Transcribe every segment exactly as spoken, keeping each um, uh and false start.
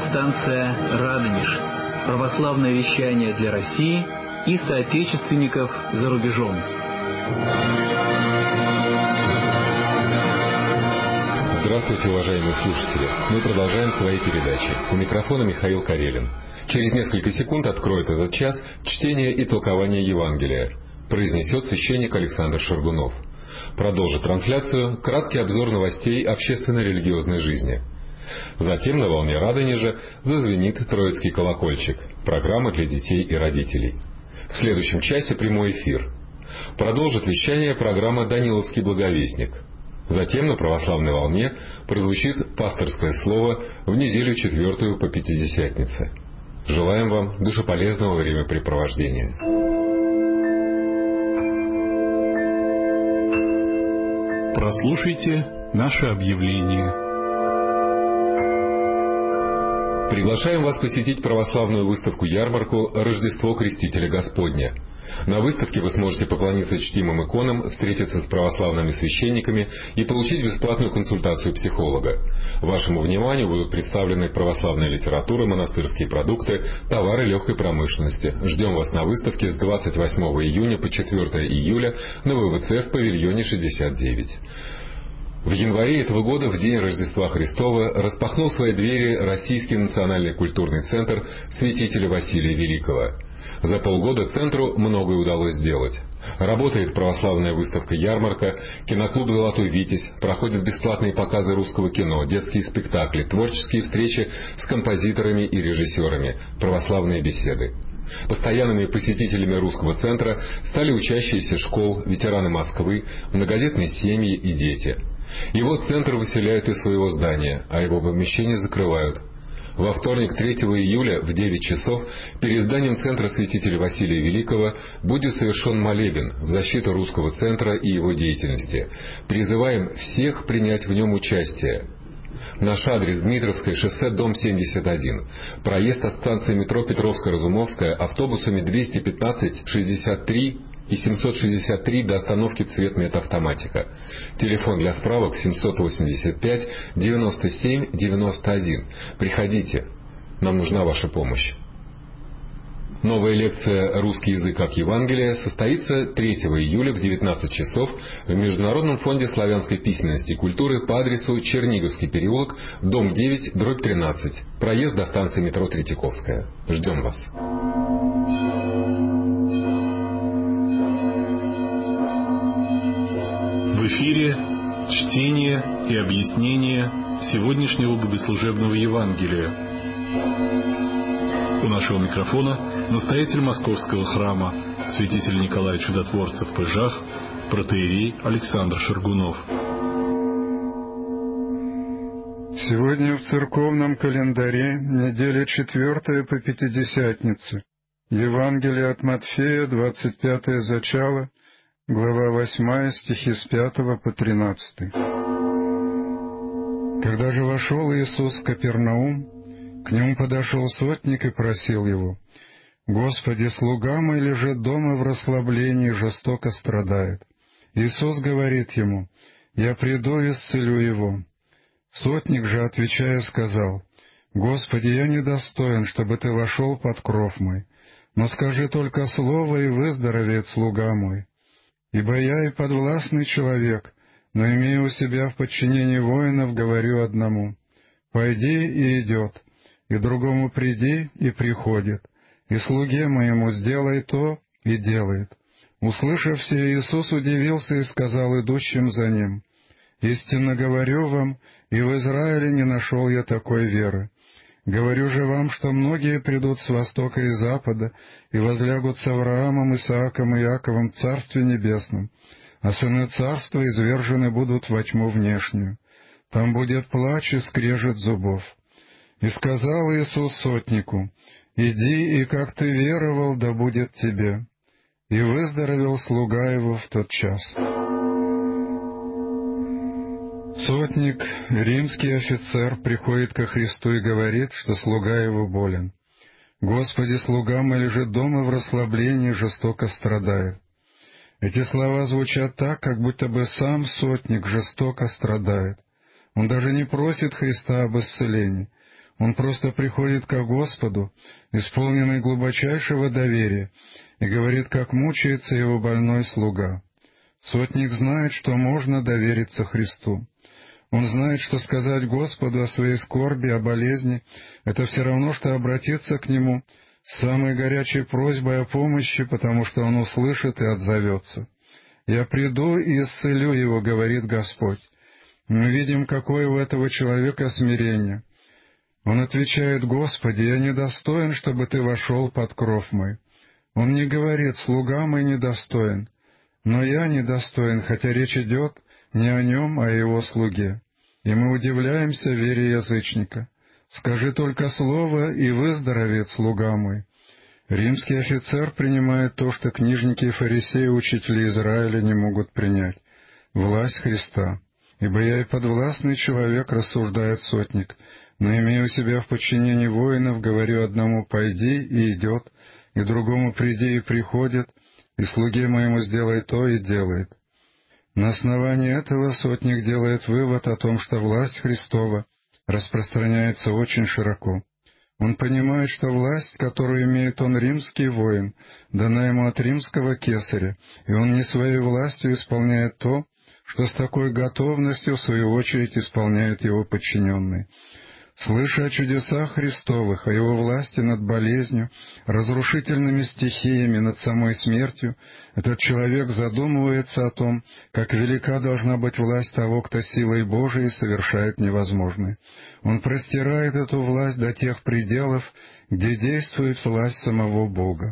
радиостанция «Радонеж». Православное вещание для России и соотечественников за рубежом. Здравствуйте, уважаемые слушатели! Мы продолжаем свои передачи. У микрофона Михаил Карелин. Через несколько секунд откроет этот час чтение и толкование Евангелия. Произнесет священник Александр Шаргунов. Продолжит трансляцию краткий обзор новостей общественно-религиозной жизни. Затем на волне Радонежа зазвенит Троицкий колокольчик. Программа для детей и родителей. В следующем часе прямой эфир. Продолжит вещание программа «Даниловский благовестник». Затем на православной волне прозвучит пасторское слово в неделю четвертую по Пятидесятнице. Желаем вам душеполезного времяпрепровождения. Прослушайте наше объявление. Приглашаем вас посетить православную выставку-ярмарку «Рождество Крестителя Господня». На выставке вы сможете поклониться чтимым иконам, встретиться с православными священниками и получить бесплатную консультацию психолога. Вашему вниманию будут представлены православная литература, монастырские продукты, товары легкой промышленности. Ждем вас на выставке с двадцать восьмого июня по четвёртого июля на вэ вэ цэ в павильоне шестьдесят девять. В январе этого года, в день Рождества Христова, распахнул свои двери Российский национальный культурный центр святителя Василия Великого. За полгода центру многое удалось сделать. Работает православная выставка-ярмарка, киноклуб «Золотой Витязь», проходят бесплатные показы русского кино, детские спектакли, творческие встречи с композиторами и режиссерами, православные беседы. Постоянными посетителями русского центра стали учащиеся школ, ветераны Москвы, многодетные семьи и дети. Его центр выселяют из своего здания, а его помещения закрывают. Во вторник, третьего июля, в девять часов, перед зданием центра святителя Василия Великого будет совершен молебен в защиту русского центра и его деятельности. Призываем всех принять в нем участие. Наш адрес: Дмитровское шоссе, дом семьдесят один. Проезд от станции метро Петровско-Разумовская автобусами двести пятнадцать, шестьдесят три и семьсот шестьдесят три до остановки Цветметавтоматика. Телефон для справок семьсот восемьдесят пять девяносто семь девяносто один. Приходите, нам нужна ваша помощь. Новая лекция «Русский язык как Евангелие» состоится третьего июля в девятнадцать часов в Международном фонде славянской письменности и культуры по адресу Черниговский переулок, дом девять, дробь тринадцать. Проезд до станции метро Третьяковская. Ждем вас. В эфире чтение и объяснение сегодняшнего богослужебного Евангелия. У нашего микрофона настоятель Московского храма, святитель Николай Чудотворцев Пыжах, протоиерей Александр Шаргунов. Сегодня в церковном календаре неделя четвертая по Пятидесятнице. Евангелие от Матфея, двадцать пятое зачало, глава восьмая, стихи с пятого по тринадцатый. Когда же вошел Иисус в Капернаум, к нему подошел сотник и просил его: «Господи, слуга мой лежит дома в расслаблении, жестоко страдает». Иисус говорит ему: «Я приду и исцелю его». Сотник же, отвечая, сказал: «Господи, я недостоин, чтобы ты вошел под кров мой, но скажи только слово, и выздоровеет слуга мой. Ибо я и подвластный человек, но имея у себя в подчинении воинов, говорю одному: пойди, и идет, и другому: приди, и приходит, и слуге моему: сделай то, и делает». Услышав сие, Иисус удивился и сказал идущим за ним: «Истинно говорю вам, и в Израиле не нашел я такой веры. Говорю же вам, что многие придут с востока и запада и возлягут с Авраамом, Исааком и Иаковом в Царстве Небесном, а сыны Царства извержены будут во тьму внешнюю. Там будет плач и скрежет зубов». И сказал Иисус сотнику: «Иди, и как ты веровал, да будет тебе». И выздоровел слуга его в тот час. Сотник, римский офицер, приходит ко Христу и говорит, что слуга его болен. «Господи, слуга мой лежит дома в расслаблении, жестоко страдает». Эти слова звучат так, как будто бы сам сотник жестоко страдает. Он даже не просит Христа об исцелении. Он просто приходит к Господу, исполненный глубочайшего доверия, и говорит, как мучается его больной слуга. Сотник знает, что можно довериться Христу. Он знает, что сказать Господу о своей скорби, о болезни — это все равно, что обратиться к Нему с самой горячей просьбой о помощи, потому что Он услышит и отзовется. «Я приду и исцелю его», — говорит Господь. Мы видим, какое у этого человека смирение. Он отвечает: «Господи, я недостоин, чтобы Ты вошел под кров мой». Он не говорит: «Слуга мой недостоин», но я недостоин, хотя речь идет не о нем, а о его слуге. И мы удивляемся вере язычника. «Скажи только слово, и выздоровеет слуга мой». Римский офицер принимает то, что книжники и фарисеи, учители Израиля, не могут принять — власть Христа. «Ибо я и подвластный человек», — рассуждает сотник, «но, имея у себя в подчинении воинов, говорю одному: пойди, и идет, и другому: приди, и приходит, и слуге моему: сделай то, и делает». На основании этого сотник делает вывод о том, что власть Христова распространяется очень широко. Он понимает, что власть, которую имеет он, римский воин, дана ему от римского кесаря, и он не своей властью исполняет то, что с такой готовностью, в свою очередь, исполняют его подчиненные. Слыша о чудесах Христовых, о Его власти над болезнью, разрушительными стихиями, над самой смертью, этот человек задумывается о том, как велика должна быть власть того, кто силой Божией совершает невозможное. Он простирает эту власть до тех пределов, где действует власть самого Бога.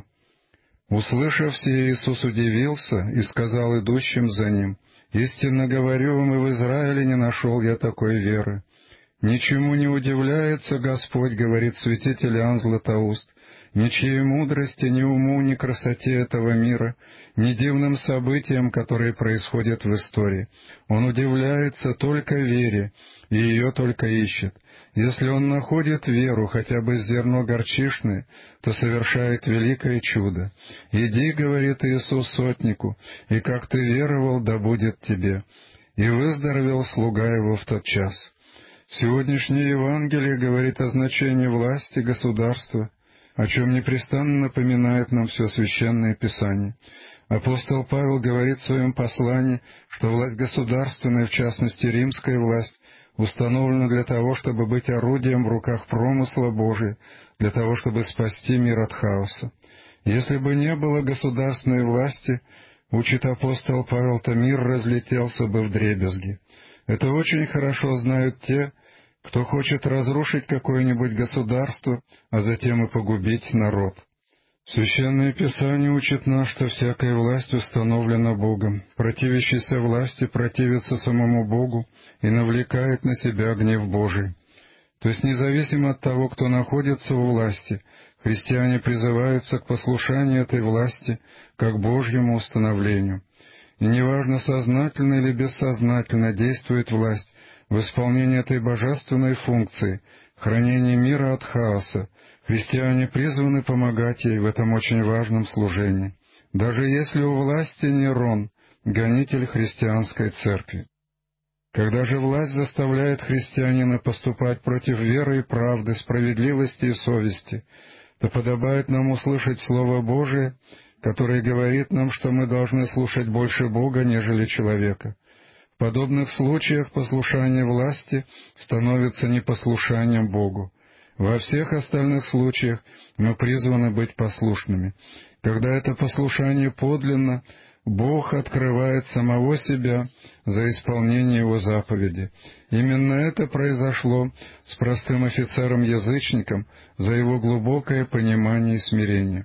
Услышав сие, Иисус удивился и сказал идущим за Ним: «Истинно говорю вам, и в Израиле не нашел я такой веры». «Ничему не удивляется Господь, — говорит святитель Иоанн Златоуст, — ничьей мудрости, ни уму, ни красоте этого мира, ни дивным событиям, которые происходят в истории. Он удивляется только вере, и ее только ищет. Если он находит веру, хотя бы зерно горчишное, то совершает великое чудо. Иди, — говорит Иисус сотнику, — и как ты веровал, да будет тебе». И выздоровел слуга его в тот час. Сегодняшнее Евангелие говорит о значении власти государства, о чем непрестанно напоминает нам все Священное Писание. Апостол Павел говорит в своем послании, что власть государственная, в частности римская власть, установлена для того, чтобы быть орудием в руках промысла Божия, для того, чтобы спасти мир от хаоса. Если бы не было государственной власти, учит апостол Павел, то мир разлетелся бы вдребезги. Это очень хорошо знают те, кто хочет разрушить какое-нибудь государство, а затем и погубить народ. Священное Писание учит нас, что всякая власть установлена Богом. Противящийся власти противится самому Богу и навлекает на себя гнев Божий. То есть независимо от того, кто находится у власти, христиане призываются к послушанию этой власти как Божьему установлению. И неважно, сознательно или бессознательно действует власть в исполнении этой божественной функции, хранения мира от хаоса, христиане призваны помогать ей в этом очень важном служении, даже если у власти Нерон, гонитель христианской церкви. Когда же власть заставляет христианина поступать против веры и правды, справедливости и совести, то подобает нам услышать Слово Божие, который говорит нам, что мы должны слушать больше Бога, нежели человека. В подобных случаях послушание власти становится непослушанием Богу. Во всех остальных случаях мы призваны быть послушными. Когда это послушание подлинно, Бог открывает самого себя за исполнение Его заповеди. Именно это произошло с простым офицером-язычником за его глубокое понимание и смирение.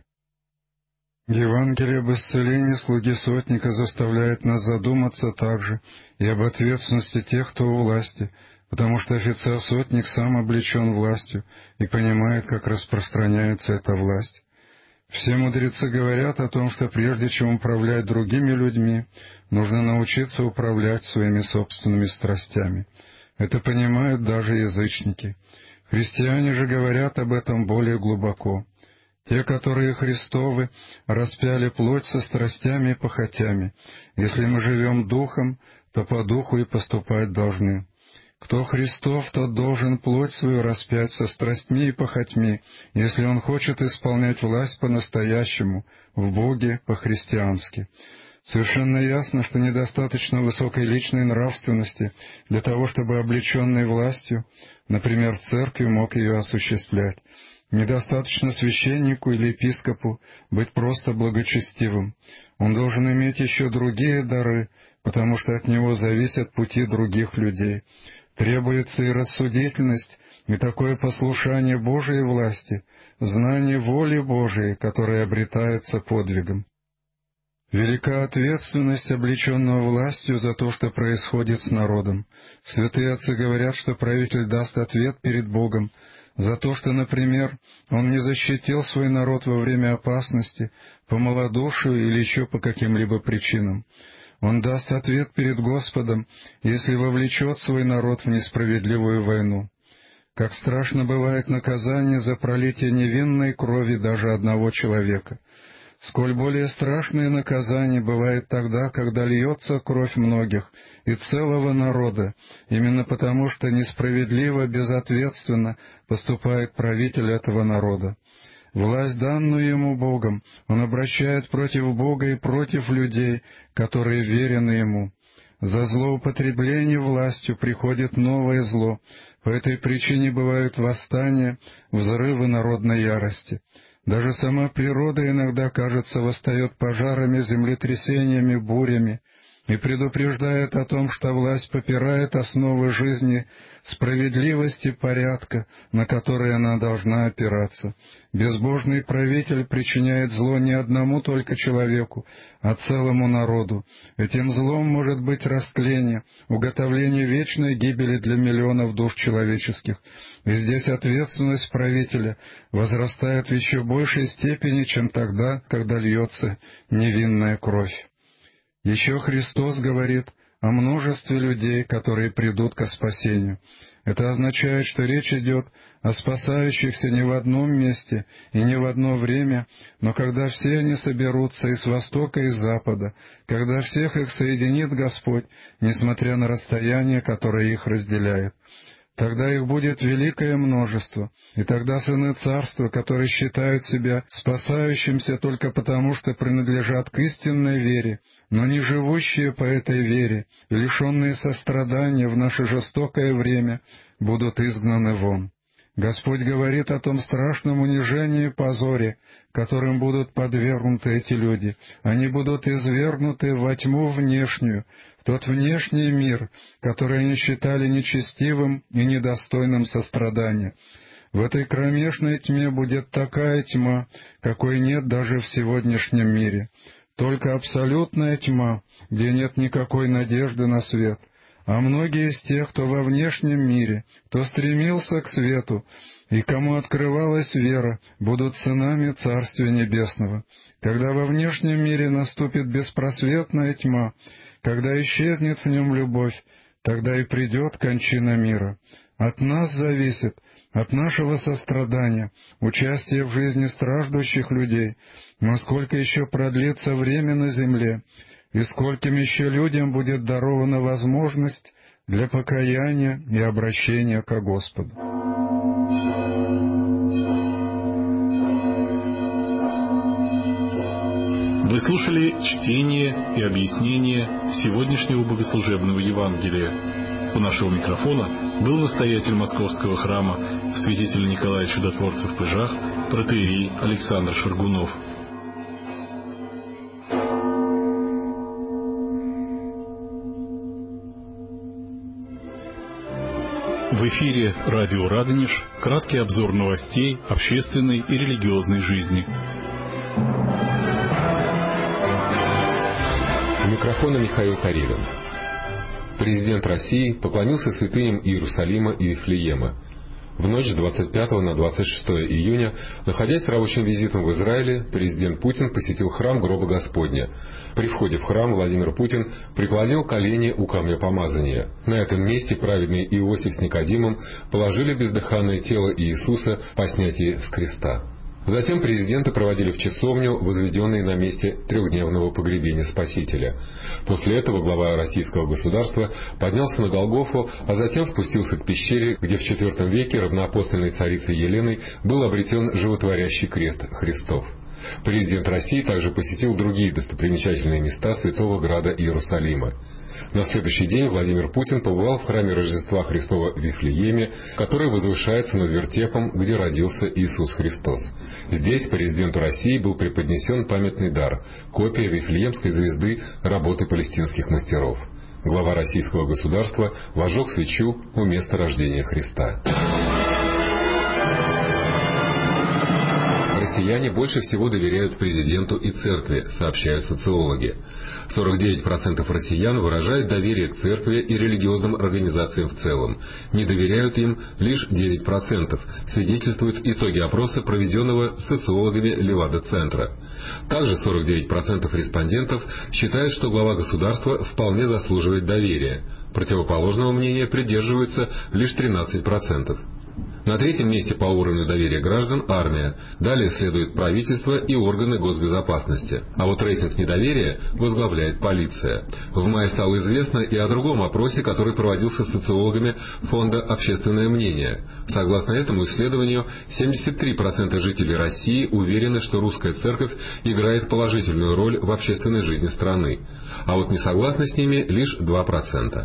Евангелие об исцелении слуги сотника заставляет нас задуматься также и об ответственности тех, кто у власти, потому что офицер-сотник сам облечен властью и понимает, как распространяется эта власть. Все мудрецы говорят о том, что прежде чем управлять другими людьми, нужно научиться управлять своими собственными страстями. Это понимают даже язычники. Христиане же говорят об этом более глубоко. Те, которые Христовы, распяли плоть со страстями и похотями. Если мы живем духом, то по духу и поступать должны. Кто Христов, тот должен плоть свою распять со страстьми и похотьми, если он хочет исполнять власть по-настоящему, в Боге по-христиански. Совершенно ясно, что недостаточно высокой личной нравственности для того, чтобы облеченный властью, например, церковь, мог ее осуществлять. Недостаточно священнику или епископу быть просто благочестивым. Он должен иметь еще другие дары, потому что от него зависят пути других людей. Требуется и рассудительность, и такое послушание Божией власти, знание воли Божией, которое обретается подвигом. Велика ответственность облеченного властью за то, что происходит с народом. Святые отцы говорят, что правитель даст ответ перед Богом за то, что, например, он не защитил свой народ во время опасности, по малодушию или еще по каким-либо причинам. Он даст ответ перед Господом, если вовлечет свой народ в несправедливую войну. Как страшно бывает наказание за пролитие невинной крови даже одного человека. Сколь более страшное наказание бывает тогда, когда льется кровь многих и целого народа, именно потому что несправедливо, безответственно поступает правитель этого народа. Власть, данную ему Богом, он обращает против Бога и против людей, которые верены ему. За злоупотребление властью приходит новое зло, по этой причине бывают восстания, взрывы народной ярости. Даже сама природа иногда, кажется, восстает пожарами, землетрясениями, бурями и предупреждает о том, что власть попирает основы жизни, справедливости, порядка, на которые она должна опираться. Безбожный правитель причиняет зло не одному только человеку, а целому народу. Этим злом может быть растление, уготовление вечной гибели для миллионов душ человеческих. И здесь ответственность правителя возрастает в еще большей степени, чем тогда, когда льется невинная кровь. Еще Христос говорит о множестве людей, которые придут ко спасению. Это означает, что речь идет о спасающихся не в одном месте и не в одно время, но когда все они соберутся и с востока, и с запада, когда всех их соединит Господь, несмотря на расстояние, которое их разделяет. Тогда их будет великое множество, и тогда сыны царства, которые считают себя спасающимся только потому, что принадлежат к истинной вере, но не живущие по этой вере, и лишенные сострадания в наше жестокое время, будут изгнаны вон. Господь говорит о том страшном унижении и позоре, которым будут подвергнуты эти люди. Они будут извергнуты во тьму внешнюю, в тот внешний мир, который они считали нечестивым и недостойным сострадания. В этой кромешной тьме будет такая тьма, какой нет даже в сегодняшнем мире. Только абсолютная тьма, где нет никакой надежды на свет. А многие из тех, кто во внешнем мире, кто стремился к свету, и кому открывалась вера, будут сынами Царствия Небесного. Когда во внешнем мире наступит беспросветная тьма, когда исчезнет в нем любовь, тогда и придет кончина мира. От нас зависит, от нашего сострадания, участия в жизни страждущих людей, насколько еще продлится время на земле, и скольким еще людям будет дарована возможность для покаяния и обращения ко Господу. Вы слушали чтение и объяснение сегодняшнего богослужебного Евангелия. У нашего микрофона был настоятель Московского храма святитель Николай Чудотворцев в Пыжах, протоиерей Александр Шаргунов. В эфире радио Радонеж, краткий обзор новостей общественной и религиозной жизни. У микрофона Михаил Тарелин. Президент России поклонился святыням Иерусалима и Вифлеема. В ночь с двадцать пятого на двадцать шестое июня, находясь с рабочим визитом в Израиле, президент Путин посетил храм Гроба Господня. При входе в храм Владимир Путин преклонил колени у камня помазания. На этом месте праведный Иосиф с Никодимом положили бездыханное тело Иисуса по снятии с креста. Затем президента проводили в часовню, возведенной на месте трехдневного погребения Спасителя. После этого глава российского государства поднялся на Голгофу, а затем спустился к пещере, где в четвертом веке равноапостольной царицей Еленой был обретен животворящий крест Христов. Президент России также посетил другие достопримечательные места Святого Града Иерусалима. На следующий день Владимир Путин побывал в храме Рождества Христова в Вифлееме, который возвышается над вертепом, где родился Иисус Христос. Здесь президенту России был преподнесен памятный дар – копия Вифлеемской звезды работы палестинских мастеров. Глава российского государства возжег свечу у места рождения Христа. Россияне больше всего доверяют президенту и церкви, сообщают социологи. сорок девять процентов россиян выражают доверие к церкви и религиозным организациям в целом. Не доверяют им лишь девять процентов, свидетельствуют итоги опроса, проведенного социологами Левада-центра. Также сорок девять процентов респондентов считают, что глава государства вполне заслуживает доверия. Противоположного мнения придерживаются лишь тринадцать процентов. На третьем месте по уровню доверия граждан армия, далее следует правительство и органы госбезопасности. А вот рейтинг недоверия возглавляет полиция. В мае стало известно и о другом опросе, который проводился социологами Фонда «Общественное мнение». Согласно этому исследованию, семьдесят три процента жителей России уверены, что русская церковь играет положительную роль в общественной жизни страны. А вот не согласны с ними лишь два процента.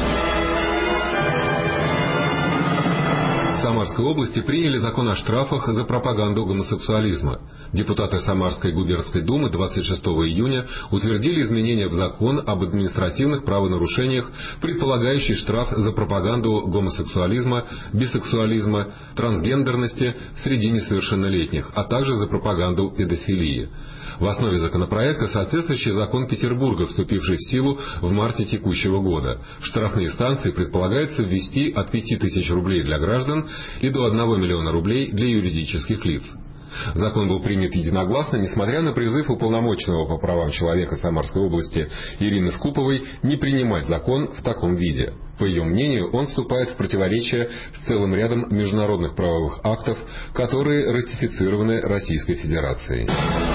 В Самарской области приняли закон о штрафах за пропаганду гомосексуализма. Депутаты Самарской губернской думы двадцать шестого июня утвердили изменения в закон об административных правонарушениях, предполагающий штраф за пропаганду гомосексуализма, бисексуализма, трансгендерности среди несовершеннолетних, а также за пропаганду педофилии. В основе законопроекта соответствующий закон Петербурга, вступивший в силу в марте текущего года. В штрафные санкции предполагается ввести от пяти тысяч рублей для граждан и до одного миллиона рублей для юридических лиц. Закон был принят единогласно, несмотря на призыв уполномоченного по правам человека Самарской области Ирины Скуповой не принимать закон в таком виде. По ее мнению, он вступает в противоречие с целым рядом международных правовых актов, которые ратифицированы Российской Федерацией.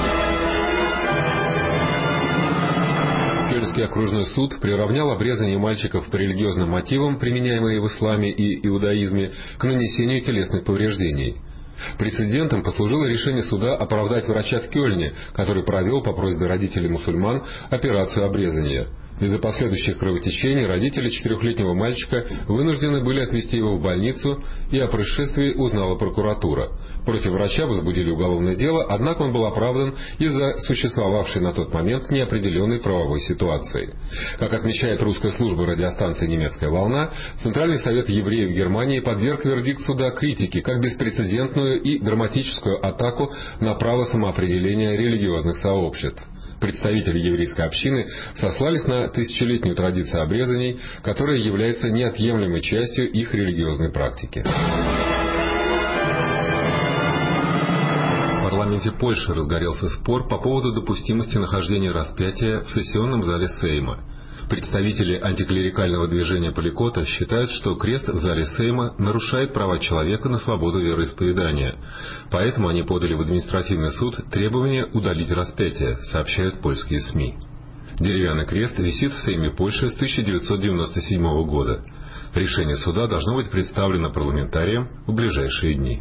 Кёльнский окружной суд приравнял обрезание мальчиков по религиозным мотивам, применяемые в исламе и иудаизме, к нанесению телесных повреждений. Прецедентом послужило решение суда оправдать врача в Кёльне, который провел по просьбе родителей мусульман операцию обрезания. Из-за последующих кровотечений родители четырехлетнего мальчика вынуждены были отвезти его в больницу, и о происшествии узнала прокуратура. Против врача возбудили уголовное дело, однако он был оправдан из-за существовавшей на тот момент неопределенной правовой ситуации. Как отмечает русская служба радиостанции «Немецкая волна», Центральный совет евреев Германии подверг вердикт суда критике как беспрецедентную и драматическую атаку на право самоопределения религиозных сообществ. Представители еврейской общины сослались на тысячелетнюю традицию обрезаний, которая является неотъемлемой частью их религиозной практики. В парламенте Польши разгорелся спор по поводу допустимости нахождения распятия в сессионном зале Сейма. Представители антиклерикального движения Поликота считают, что крест в зале Сейма нарушает права человека на свободу вероисповедания. Поэтому они подали в административный суд требование удалить распятие, сообщают польские СМИ. Деревянный крест висит в Сейме Польши с тысяча девятьсот девяносто седьмого года. Решение суда должно быть представлено парламентариям в ближайшие дни.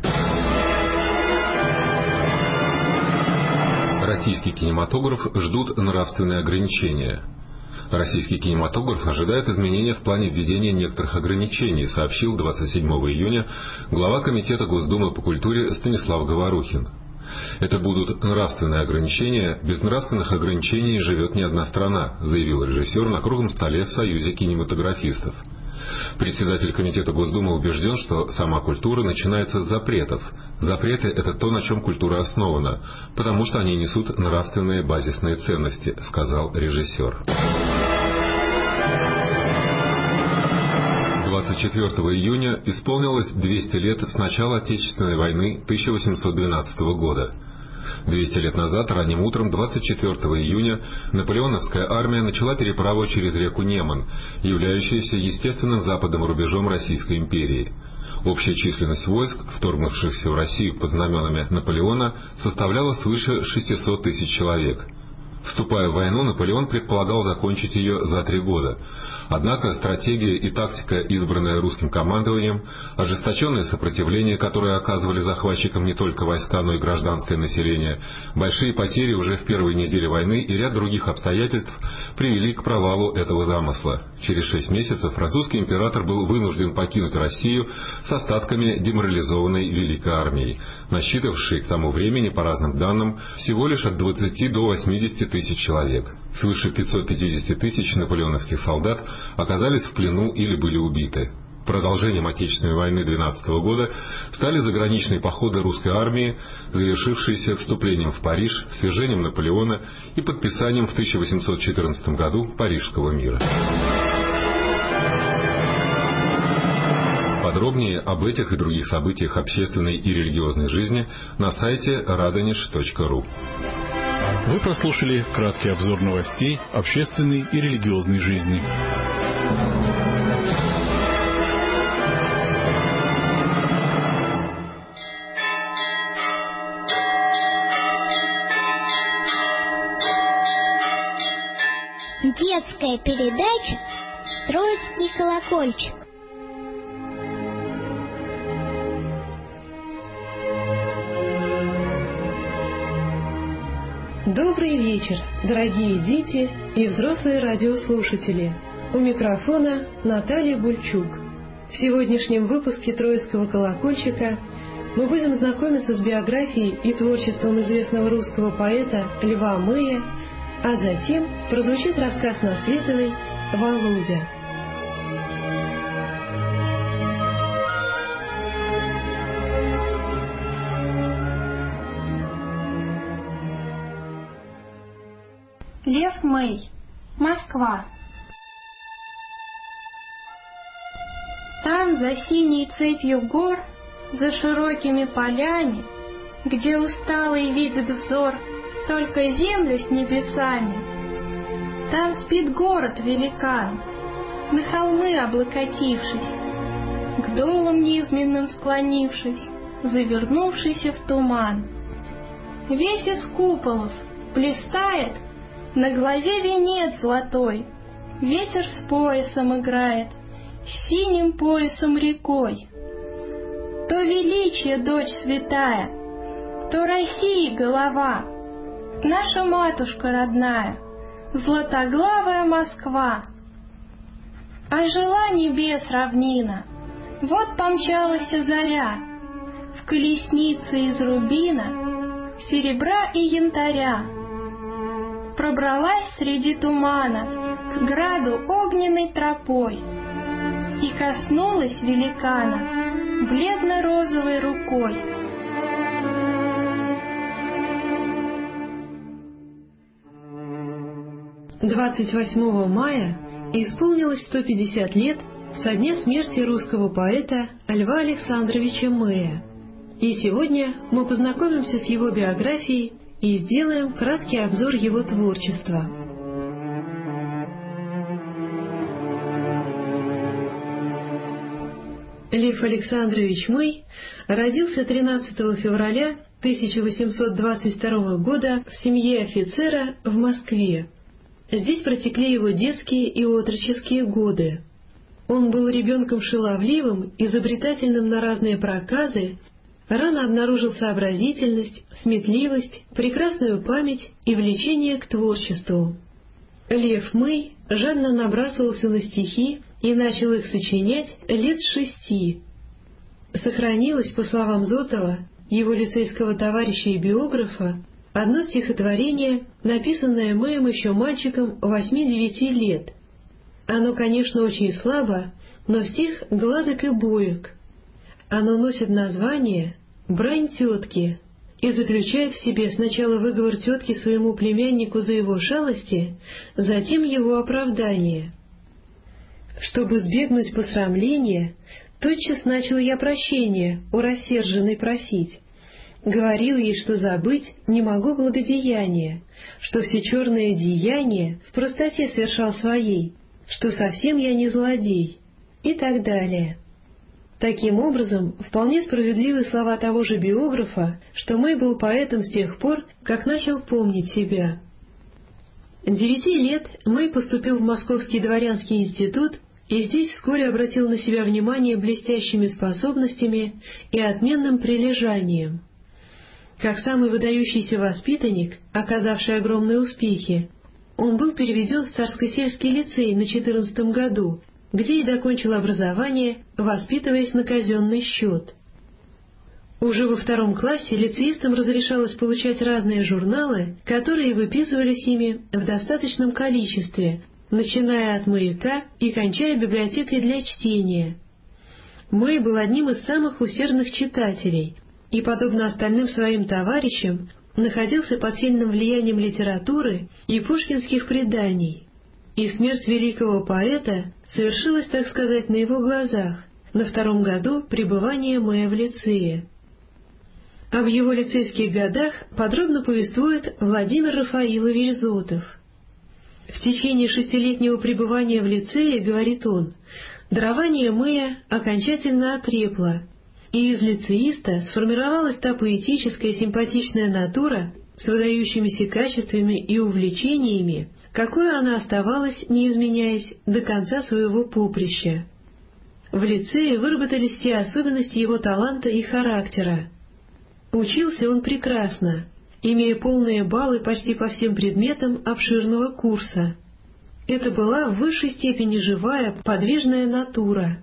Российский кинематограф ждут нравственные ограничения. Российский кинематограф ожидает изменения в плане введения некоторых ограничений, сообщил двадцать седьмого июня глава Комитета Госдумы по культуре Станислав Говорухин. Это будут нравственные ограничения. Без нравственных ограничений живет не одна страна, заявил режиссер на круглом столе в Союзе кинематографистов. Председатель Комитета Госдумы убежден, что сама культура начинается с запретов. Запреты – это то, на чем культура основана, потому что они несут нравственные базисные ценности, сказал режиссер. двадцать четвёртого июня исполнилось двести лет с начала Отечественной войны тысяча восемьсот двенадцатого года. двести лет назад, ранним утром двадцать четвёртого июня, наполеоновская армия начала переправу через реку Неман, являющуюся естественным западным рубежом Российской империи. Общая численность войск, вторгнувшихся в Россию под знаменами Наполеона, составляла свыше шестисот тысяч человек. Вступая в войну, Наполеон предполагал закончить ее за три года. Однако стратегия и тактика, избранная русским командованием, ожесточенное сопротивление, которое оказывали захватчикам не только войска, но и гражданское население, большие потери уже в первой неделе войны и ряд других обстоятельств привели к провалу этого замысла. Через шесть месяцев французский император был вынужден покинуть Россию с остатками деморализованной Великой армией, насчитывавшей к тому времени, по разным данным, всего лишь от двадцати до восьмидесяти тысяч человек. Свыше пятисот пятидесяти тысяч наполеоновских солдат оказались в плену или были убиты. Продолжением Отечественной войны двенадцатого года стали заграничные походы русской армии, завершившиеся вступлением в Париж, свержением Наполеона и подписанием в тысяча восемьсот четырнадцатом году Парижского мира. Подробнее об этих и других событиях общественной и религиозной жизни на сайте радонеж точка ру. Вы прослушали краткий обзор новостей общественной и религиозной жизни. Детская передача «Троицкий колокольчик». Добрый вечер, дорогие дети и взрослые радиослушатели. У микрофона Наталья Бульчук. В сегодняшнем выпуске «Троицкого колокольчика» мы будем знакомиться с биографией и творчеством известного русского поэта Льва Мэя, а затем прозвучит рассказ Насветовой «Володя». Лев Мэй. Москва. Там, за синей цепью гор, за широкими полями, где усталый видит взор только землю с небесами, там спит город-великан, на холмы облокотившись, к долам низменным склонившись, завернувшийся в туман. Весь из куполов блистает, на голове венец золотой, ветер с поясом играет, с синим поясом рекой. То величие, дочь святая, то России голова, наша матушка родная, златоглавая Москва. А жила небес равнина, вот помчалась заря, в колеснице из рубина, серебра и янтаря. Пробралась среди тумана к граду огненной тропой и коснулась великана бледно-розовой рукой. двадцать восьмого мая исполнилось сто пятьдесят лет со дня смерти русского поэта Льва Александровича Мэя. И сегодня мы познакомимся с его биографией и сделаем краткий обзор его творчества. Лев Александрович Мэй родился тринадцатого февраля тысяча восемьсот двадцать второго года в семье офицера в Москве. Здесь протекли его детские и отроческие годы. Он был ребенком шаловливым, изобретательным на разные проказы, рано обнаружил сообразительность, сметливость, прекрасную память и влечение к творчеству. Лев Мэй жадно набрасывался на стихи и начал их сочинять лет с шести. Сохранилось, по словам Зотова, его лицейского товарища и биографа, одно стихотворение, написанное Мэем еще мальчиком восьми-девяти лет. Оно, конечно, очень слабо, но стих гладок и боек. Оно носит название «Брань тетки» и заключает в себе сначала выговор тетки своему племяннику за его шалости, затем его оправдание. Чтобы избегнуть посрамления, тотчас начал я прощения у рассерженной просить. Говорил ей, что забыть не могу благодеяния, что все черные деяния в простоте совершал своей, что совсем я не злодей, и так далее. Таким образом, вполне справедливы слова того же биографа, что Мэй был поэтом с тех пор, как начал помнить себя. Девяти лет Мэй поступил в Московский дворянский институт и здесь вскоре обратил на себя внимание блестящими способностями и отменным прилежанием. Как самый выдающийся воспитанник, оказавший огромные успехи, он был переведен в Царско-сельский лицей на четырнадцатом году, где и докончил образование, воспитываясь на казенный счет. Уже во втором классе лицеистам разрешалось получать разные журналы, которые выписывались ими в достаточном количестве, начиная от «Маяка» и кончая библиотекой для чтения. Мэй был одним из самых усердных читателей и, подобно остальным своим товарищам, находился под сильным влиянием литературы и пушкинских преданий. И смерть великого поэта совершилась, так сказать, на его глазах, на втором году пребывания Мэя в лицее. Об его лицейских годах подробно повествует Владимир Рафаилович Зотов. В течение шестилетнего пребывания в лицее, говорит он, дарование Мэя окончательно окрепло, и из лицеиста сформировалась та поэтическая симпатичная натура с выдающимися качествами и увлечениями, какой она оставалась, не изменяясь, до конца своего поприща. В лицее выработались все особенности его таланта и характера. Учился он прекрасно, имея полные баллы почти по всем предметам обширного курса. Это была в высшей степени живая, подвижная натура.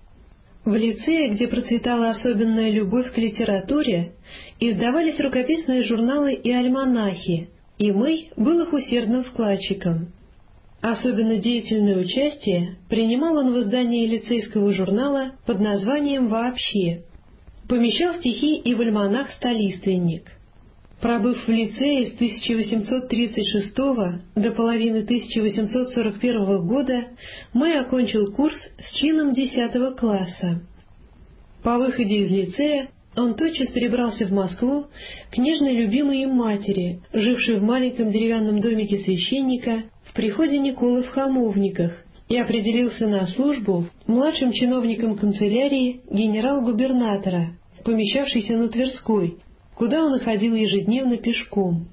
В лицее, где процветала особенная любовь к литературе, издавались рукописные журналы и альманахи, и Мэй был их усердным вкладчиком. Особенно деятельное участие принимал он в издании лицейского журнала под названием «Вообще». Помещал стихи и в альманах «Столиственник». Пробыв в лицее с тысяча восемьсот тридцать шестого до половины тысяча восемьсот сорок первого года, Мэй окончил курс с чином десятого класса. По выходе из лицея он тотчас перебрался в Москву к нежной любимой им матери, жившей в маленьком деревянном домике священника в приходе Николы в Хамовниках, и определился на службу младшим чиновником канцелярии генерал-губернатора, помещавшейся на Тверской, куда он ходил ежедневно пешком.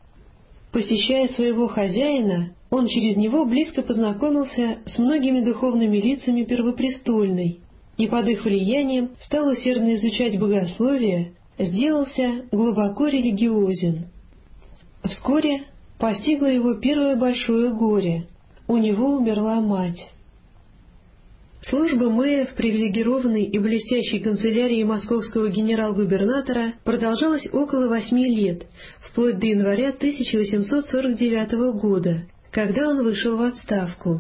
Посещая своего хозяина, он через него близко познакомился с многими духовными лицами Первопрестольной и под их влиянием стал усердно изучать богословие, сделался глубоко религиозен. Вскоре постигло его первое большое горе — у него умерла мать. Служба Мэя в привилегированной и блестящей канцелярии московского генерал-губернатора продолжалась около восьми лет, вплоть до января тысяча восемьсот сорок девятого года, когда он вышел в отставку.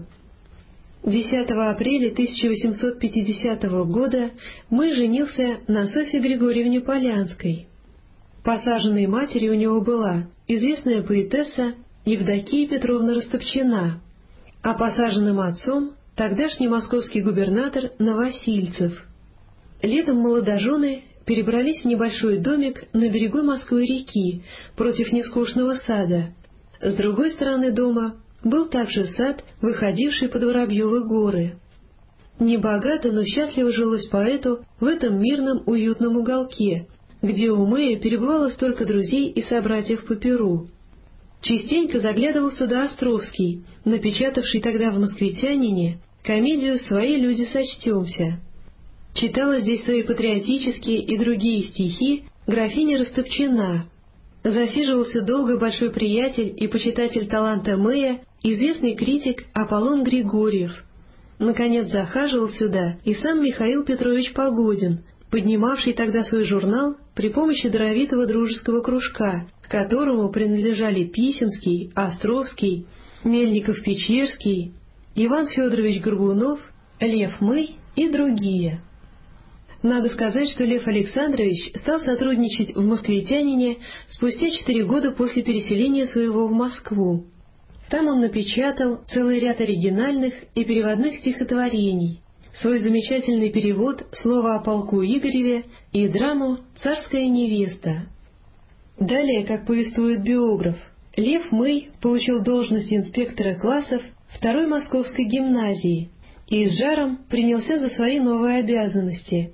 десятого апреля тысяча восемьсот пятидесятого года Мэй женился на Софье Григорьевне Полянской. Посаженной матерью у него была известная поэтесса Евдокия Петровна Растопчина, а посаженным отцом — тогдашний московский губернатор Новосильцев. Летом молодожены перебрались в небольшой домик на берегу Москвы-реки, против нескучного сада. С другой стороны дома был также сад, выходивший под Воробьевы горы. Небогато, но счастливо жилось поэту в этом мирном уютном уголке, где у Мэя перебывало столько друзей и собратьев по перу. Частенько заглядывал сюда Островский, напечатавший тогда в «Москвитянине» комедию «Свои люди сочтемся». Читала здесь свои патриотические и другие стихи графиня Растопчина. Засиживался долго большой приятель и почитатель таланта Мэя, известный критик Аполлон Григорьев. Наконец захаживал сюда и сам Михаил Петрович Погодин, поднимавший тогда свой журнал при помощи даровитого дружеского кружка, к которому принадлежали Писемский, Островский, Мельников-Печерский, Иван Федорович Горбунов, Лев Мэй и другие. Надо сказать, что Лев Александрович стал сотрудничать в «Москвитянине» спустя четыре года после переселения своего в Москву. Там он напечатал целый ряд оригинальных и переводных стихотворений, свой замечательный перевод «Слово о полку Игореве» и драму «Царская невеста». Далее, как повествует биограф, Лев Мэй получил должность инспектора классов второй Московской гимназии и с жаром принялся за свои новые обязанности,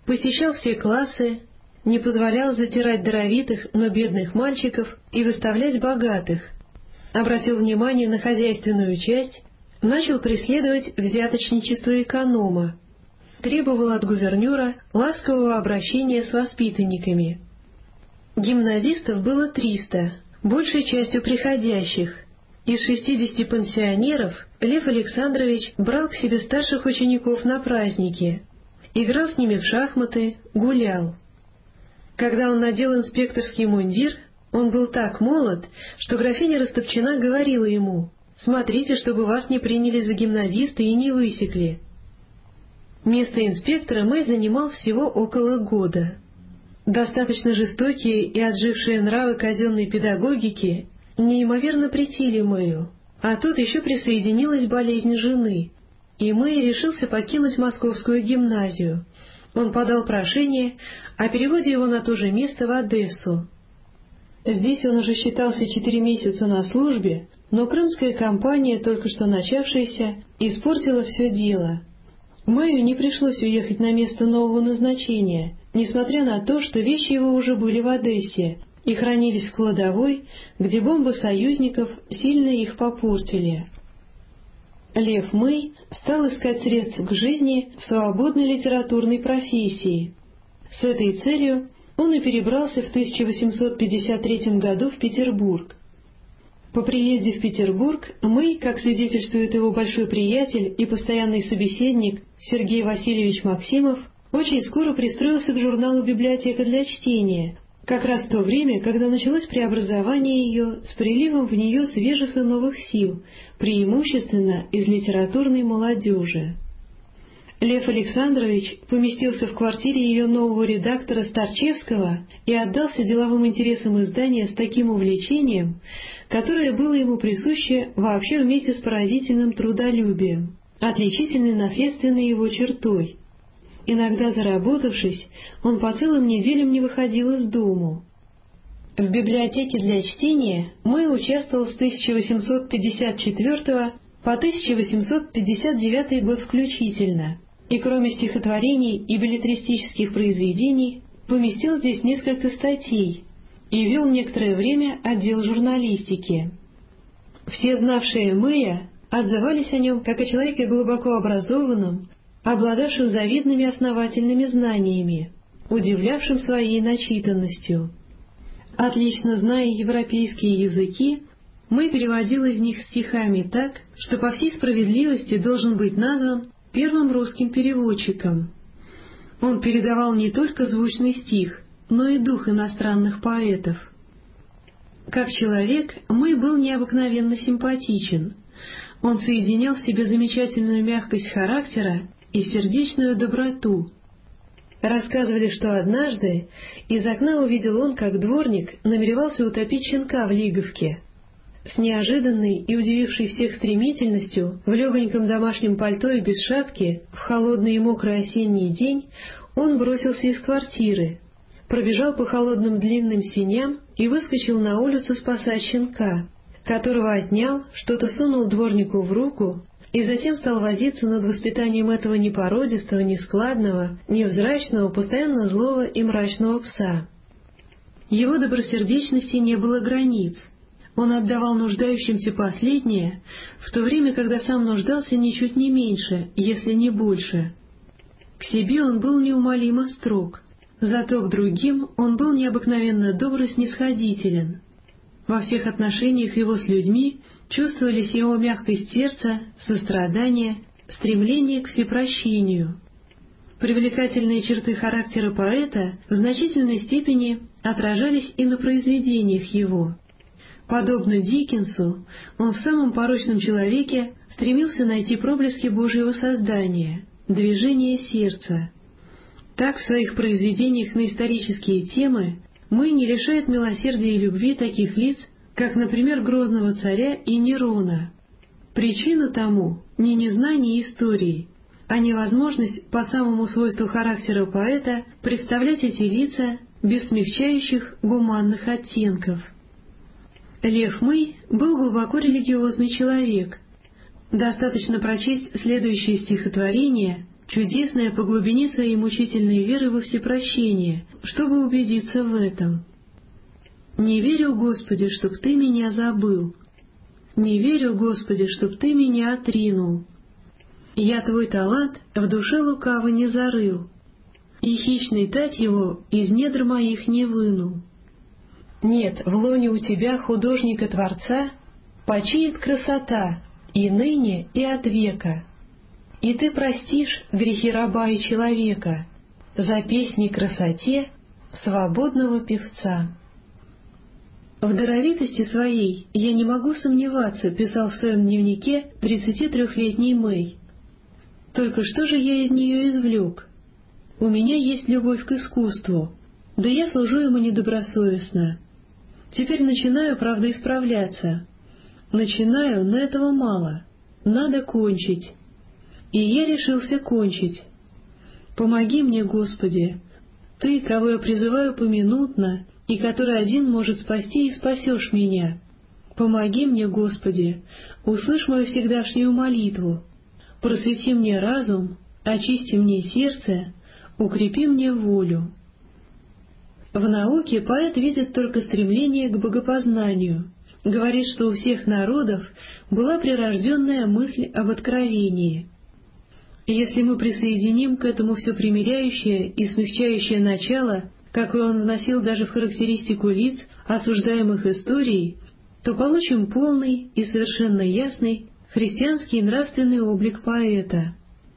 посещал все классы, не позволял затирать даровитых, но бедных мальчиков и выставлять богатых, обратил внимание на хозяйственную часть, начал преследовать взяточничество эконома, требовал от гувернера ласкового обращения с воспитанниками. Гимназистов было триста, большей частью приходящих. Из шестидесяти пансионеров Лев Александрович брал к себе старших учеников на праздники, играл с ними в шахматы, гулял. Когда он надел инспекторский мундир, он был так молод, что графиня Растопчина говорила ему: «Смотрите, чтобы вас не приняли за гимназиста и не высекли». Место инспектора Мэй занимал всего около года. Достаточно жестокие и отжившие нравы казенной педагогики неимоверно претили Мэю, а тут еще присоединилась болезнь жены, и Мэй решился покинуть московскую гимназию. Он подал прошение о переводе его на то же место в Одессу. Здесь он уже считался четыре месяца на службе, но крымская кампания, только что начавшаяся, испортила все дело. Мэю не пришлось уехать на место нового назначения, несмотря на то, что вещи его уже были в Одессе и хранились в кладовой, где бомбы союзников сильно их попортили. Лев Мэй стал искать средств к жизни в свободной литературной профессии. С этой целью он и перебрался в тысяча восемьсот пятьдесят третьем году в Петербург. По приезде в Петербург Мэй, как свидетельствует его большой приятель и постоянный собеседник Сергей Васильевич Максимов, очень скоро пристроился к журналу «Библиотека для чтения», как раз в то время, когда началось преобразование ее с приливом в нее свежих и новых сил, преимущественно из литературной молодежи. Лев Александрович поместился в квартире ее нового редактора Старчевского и отдался деловым интересам издания с таким увлечением, которое было ему присуще вообще вместе с поразительным трудолюбием, отличительной наследственной его чертой. Иногда, заработавшись, он по целым неделям не выходил из дому. В библиотеке для чтения Мэй участвовал с тысяча восемьсот пятьдесят четвёртого по тысяча восемьсот пятьдесят девятый год включительно, и кроме стихотворений и беллетристических произведений поместил здесь несколько статей и вел некоторое время отдел журналистики. Все знавшие Мэя отзывались о нем как о человеке глубоко образованном, обладавшим завидными основательными знаниями, удивлявшим своей начитанностью. Отлично зная европейские языки, Мэй переводил из них стихами так, что по всей справедливости должен быть назван первым русским переводчиком. Он передавал не только звучный стих, но и дух иностранных поэтов. Как человек, Мэй был необыкновенно симпатичен. Он соединял в себе замечательную мягкость характера и сердечную доброту. Рассказывали, что однажды из окна увидел он, как дворник намеревался утопить щенка в лиговке. С неожиданной и удивившей всех стремительностью, в легоньком домашнем пальто и без шапки, в холодный и мокрый осенний день, он бросился из квартиры, пробежал по холодным длинным сеням и выскочил на улицу спасать щенка, которого отнял, что-то сунул дворнику в руку, и затем стал возиться над воспитанием этого непородистого, нескладного, невзрачного, постоянно злого и мрачного пса. Его добросердечности не было границ. Он отдавал нуждающимся последнее, в то время, когда сам нуждался ничуть не меньше, если не больше. К себе он был неумолимо строг, зато к другим он был необыкновенно добр и снисходителен. Во всех отношениях его с людьми чувствовались его мягкость сердца, сострадание, стремление к всепрощению. Привлекательные черты характера поэта в значительной степени отражались и на произведениях его. Подобно Диккенсу, он в самом порочном человеке стремился найти проблески Божьего создания, движение сердца. Так в своих произведениях на исторические темы Мэй не лишает милосердия и любви таких лиц, как, например, Грозного царя и Нерона. Причина тому не незнание истории, а невозможность по самому свойству характера поэта представлять эти лица без смягчающих гуманных оттенков. Лев Мэй был глубоко религиозный человек. Достаточно прочесть следующее стихотворение, чудесное по глубине своей мучительной веры во всепрощение, чтобы убедиться в этом. Не верю, Господи, чтоб Ты меня забыл. Не верю, Господи, чтоб Ты меня отринул. Я Твой талант в душе лукаво не зарыл, и хищный тать его из недр моих не вынул. Нет, в лоне у Тебя, художника-творца, почиет красота и ныне, и от века. И Ты простишь грехи раба и человека за песни красоте свободного певца. В даровитости своей я не могу сомневаться, писал в своем дневнике тридцатитрёхлетний Мэй. Только что же я из нее извлек? У меня есть любовь к искусству, да я служу ему недобросовестно. Теперь начинаю, правда, исправляться. Начинаю, но этого мало. Надо кончить. И я решился кончить. Помоги мне, Господи, Ты, кого я призываю поминутно, и который один может спасти и спасешь меня. Помоги мне, Господи, услышь мою всегдашнюю молитву, просвети мне разум, очисти мне сердце, укрепи мне волю. В науке поэт видит только стремление к богопознанию, говорит, что у всех народов была прирожденная мысль об откровении. Если мы присоединим к этому все примиряющее и смягчающее начало, какое он вносил даже в характеристику лиц, осуждаемых историей, то получим полный и совершенно ясный христианский нравственный облик поэта.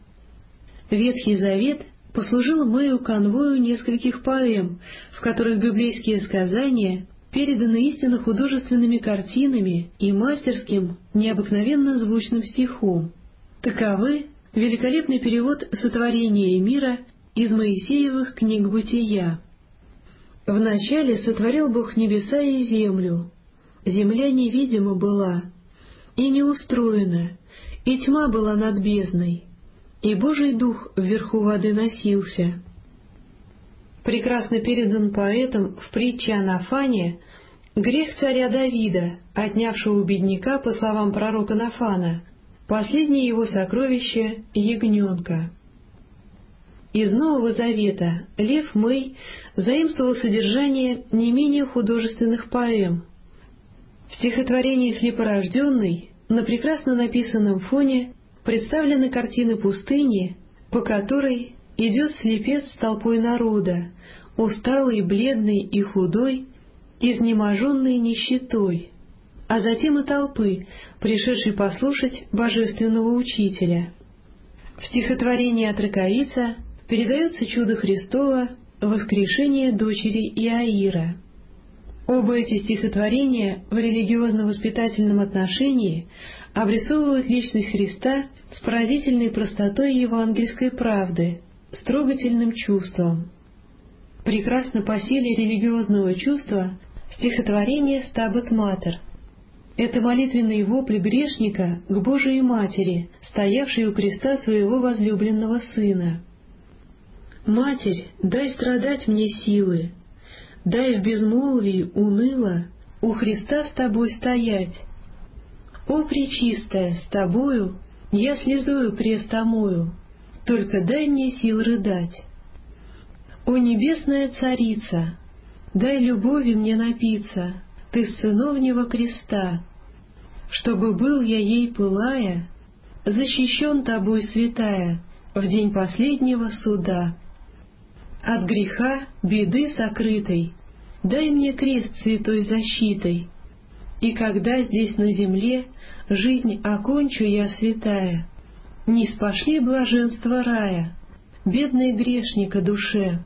Ветхий Завет послужил Мэю конвою нескольких поэм, в которых библейские сказания переданы истинно художественными картинами и мастерским, необыкновенно звучным стихом. Таковы великолепный перевод сотворения мира из Моисеевых книг Бытия. «Вначале сотворил Бог небеса и землю. Земля невидима была, и не устроена, и тьма была над бездной, и Божий Дух вверху воды носился». Прекрасно передан поэтом в притче о Нафане грех царя Давида, отнявшего у бедняка, по словам пророка Нафана, последнее его сокровище — ягненка. Из Нового Завета Лев Мэй заимствовал содержание не менее художественных поэм. В стихотворении «Слепорожденный» на прекрасно написанном фоне представлены картины пустыни, по которой идет слепец с толпой народа, усталый, бледный и худой, изнеможенный нищетой, а затем и толпы, пришедшей послушать божественного учителя. В стихотворении «Отроковица» передается чудо Христово, воскрешение дочери Иаира. Оба эти стихотворения в религиозно-воспитательном отношении обрисовывают личность Христа с поразительной простотой евангельской правды, с трогательным чувством. Прекрасно по силе религиозного чувства стихотворение «Стабат Матер». Это молитвенный вопль грешника к Божией Матери, стоявшей у креста своего возлюбленного Сына. «Матерь, дай страдать мне силы, дай в безмолвии уныло у Христа с тобой стоять. О, Пречистая, с тобою я слезою крест омою, только дай мне сил рыдать. О, Небесная Царица, дай любови мне напиться, ты с сыновнего креста, чтобы был я ей пылая, защищен тобой, святая, в день последнего суда. От греха, беды сокрытой, дай мне крест святой защитой, и когда здесь на земле жизнь окончу я, святая, не спошли блаженство рая бедной грешника душе».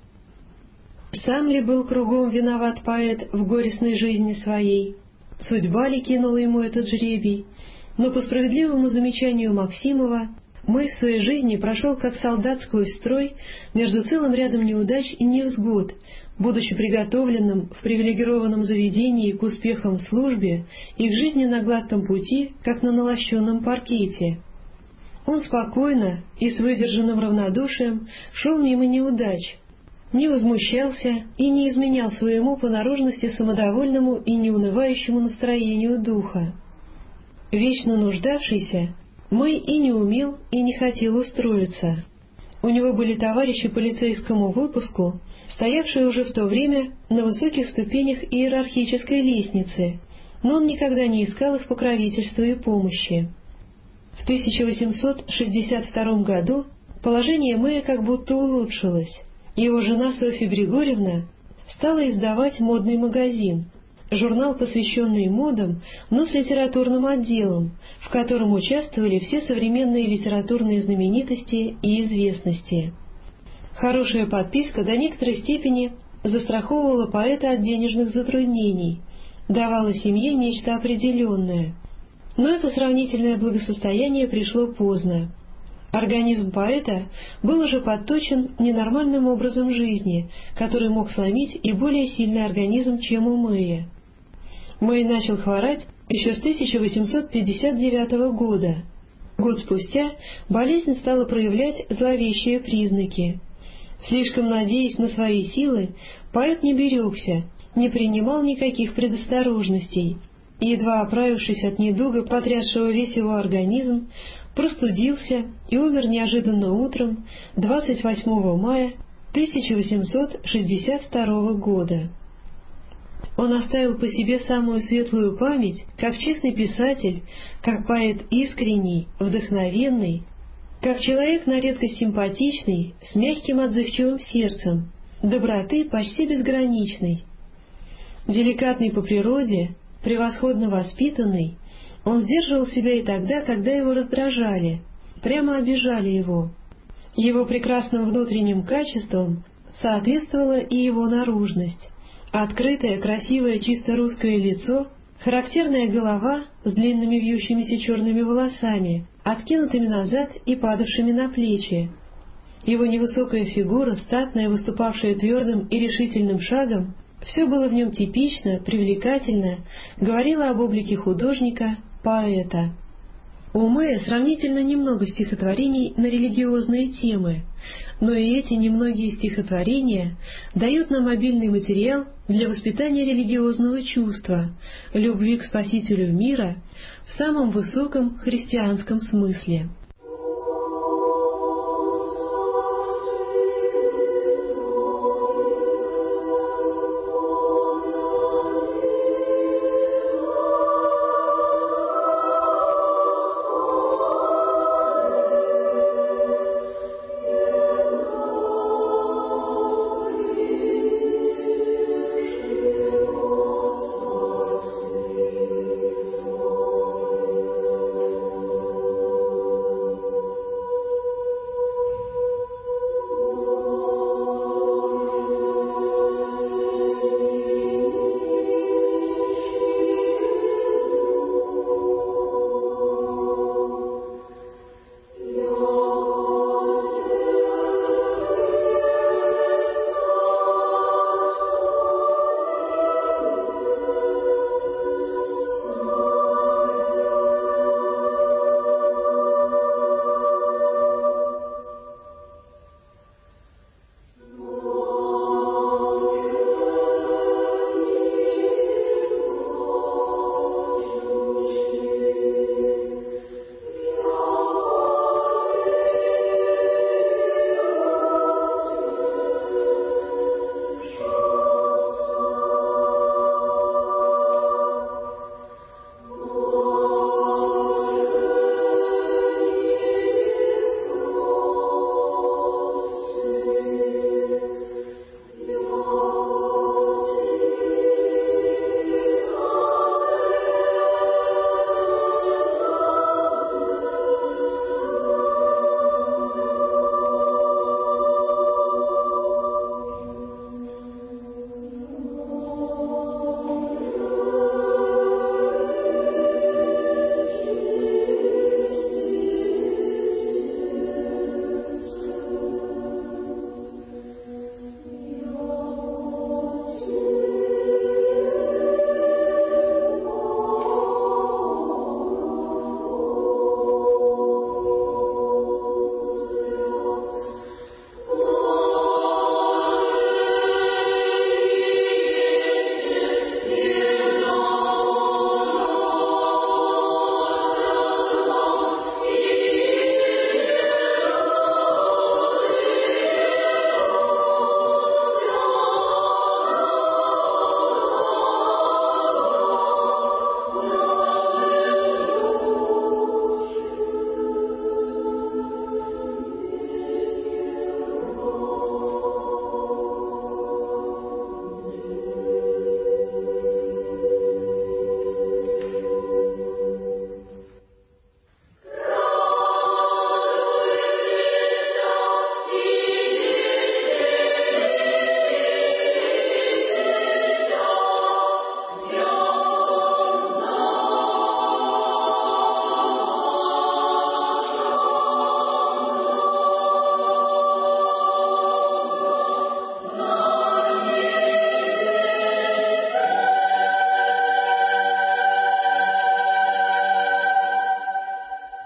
Сам ли был кругом виноват поэт в горестной жизни своей? Судьба ли кинула ему этот жребий? Но по справедливому замечанию Максимова, Мэй в своей жизни прошел как солдат сквозь строй между целым рядом неудач и невзгод, будучи приготовленным в привилегированном заведении к успехам в службе и к жизни на гладком пути, как на налощенном паркете. Он спокойно и с выдержанным равнодушием шел мимо неудач, не возмущался и не изменял своему по наружности самодовольному и неунывающему настроению духа. Вечно нуждавшийся, Мэй и не умел, и не хотел устроиться. У него были товарищи по лицейскому выпуску, стоявшие уже в то время на высоких ступенях иерархической лестницы, но он никогда не искал их покровительства и помощи. В тысяча восемьсот шестьдесят втором году положение Мэя как будто улучшилось. Его жена Софья Григорьевна стала издавать модный магазин, журнал, посвященный модам, но с литературным отделом, в котором участвовали все современные литературные знаменитости и известности. Хорошая подписка до некоторой степени застраховывала поэта от денежных затруднений, давала семье нечто определенное. Но это сравнительное благосостояние пришло поздно. Организм поэта был уже подточен ненормальным образом жизни, который мог сломить и более сильный организм, чем у Мэя. Мэй начал хворать еще с тысяча восемьсот пятьдесят девятого года. Год спустя болезнь стала проявлять зловещие признаки. Слишком надеясь на свои силы, поэт не берегся, не принимал никаких предосторожностей, и, едва оправившись от недуга, потрясшего весь его организм, простудился и умер неожиданно утром двадцать восьмого мая тысяча восемьсот шестьдесят второго года. Он оставил по себе самую светлую память, как честный писатель, как поэт искренний, вдохновенный, как человек на редкость симпатичный, с мягким отзывчивым сердцем, доброты почти безграничной. Деликатный по природе, превосходно воспитанный, он сдерживал себя и тогда, когда его раздражали, прямо обижали его. Его прекрасным внутренним качествам соответствовала и его наружность. Открытое, красивое, чисто русское лицо, характерная голова с длинными вьющимися черными волосами, откинутыми назад и падавшими на плечи. Его невысокая фигура, статная, выступавшая твердым и решительным шагом, все было в нем типично, привлекательно, говорило об облике художника, поэта. У Мэя сравнительно немного стихотворений на религиозные темы, но и эти немногие стихотворения дают нам обильный материал для воспитания религиозного чувства, любви к Спасителю мира в самом высоком христианском смысле.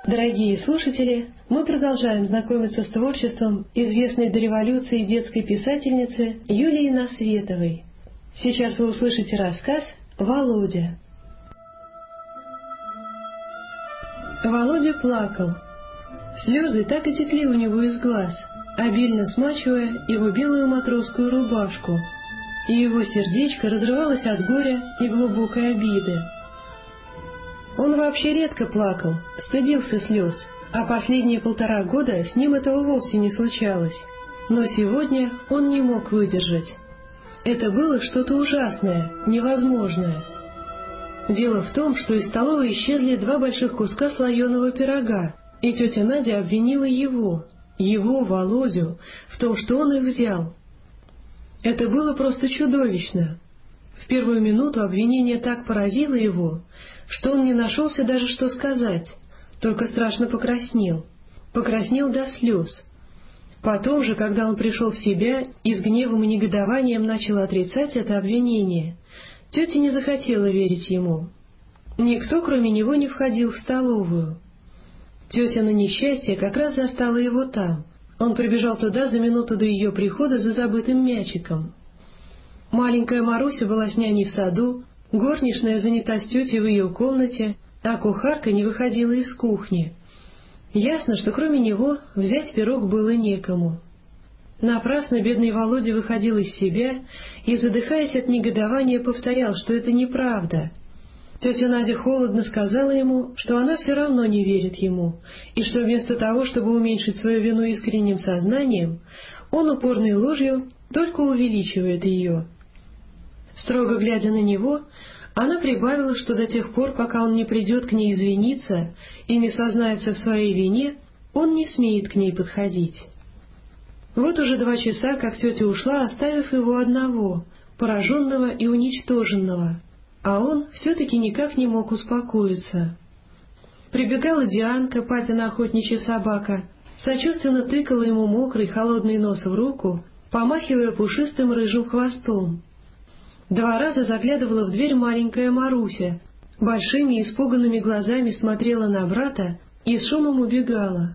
Дорогие слушатели, мы продолжаем знакомиться с творчеством известной до революции детской писательницы Юлии Насветовой. Сейчас вы услышите рассказ «Володя». Володя плакал. Слезы так и текли у него из глаз, обильно смачивая его белую матросскую рубашку, и его сердечко разрывалось от горя и глубокой обиды. Он вообще редко плакал, стыдился слез, а последние полтора года с ним этого вовсе не случалось. Но сегодня он не мог выдержать. Это было что-то ужасное, невозможное. Дело в том, что из столовой исчезли два больших куска слоеного пирога, и тетя Надя обвинила его, его, Володю, в том, что он их взял. Это было просто чудовищно. В первую минуту обвинение так поразило его, что он не нашелся даже что сказать, только страшно покраснел, покраснел до слез. Потом же, когда он пришел в себя и с гневом и негодованием начал отрицать это обвинение, тетя не захотела верить ему. Никто, кроме него, не входил в столовую. Тетя на несчастье как раз застала его там. Он прибежал туда за минуту до ее прихода за забытым мячиком. Маленькая Маруся была с няней в саду, горничная занята с тетей в ее комнате, а кухарка не выходила из кухни. Ясно, что кроме него взять пирог было некому. Напрасно бедный Володя выходил из себя и, задыхаясь от негодования, повторял, что это неправда. Тетя Надя холодно сказала ему, что она все равно не верит ему, и что вместо того, чтобы уменьшить свою вину искренним сознанием, он упорной ложью только увеличивает ее. Строго глядя на него, она прибавила, что до тех пор, пока он не придет к ней извиниться и не сознается в своей вине, он не смеет к ней подходить. Вот уже два часа, как тетя ушла, оставив его одного, пораженного и уничтоженного, а он все-таки никак не мог успокоиться. Прибегала Дианка, папина охотничья собака, сочувственно тыкала ему мокрый холодный нос в руку, помахивая пушистым рыжим хвостом. Два раза заглядывала в дверь маленькая Маруся, большими испуганными глазами смотрела на брата и с шумом убегала.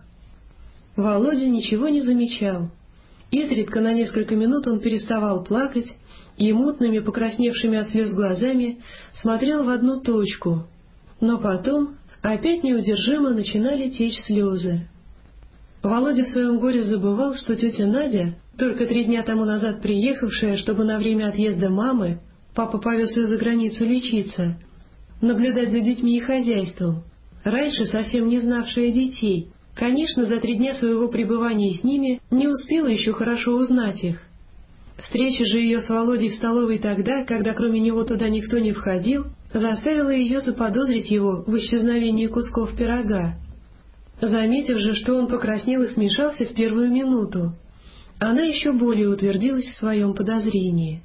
Володя ничего не замечал. Изредка на несколько минут он переставал плакать и мутными, покрасневшими от слез глазами смотрел в одну точку, но потом опять неудержимо начинали течь слезы. Володя в своем горе забывал, что тетя Надя, только три дня тому назад приехавшая, чтобы на время отъезда мамы, папа повез ее за границу лечиться, наблюдать за детьми и хозяйством, раньше совсем не знавшая детей, конечно, за три дня своего пребывания с ними не успела еще хорошо узнать их. Встреча же ее с Володей в столовой тогда, когда кроме него туда никто не входил, заставила ее заподозрить его в исчезновении кусков пирога. Заметив же, что он покраснел и смешался в первую минуту, она еще более утвердилась в своем подозрении.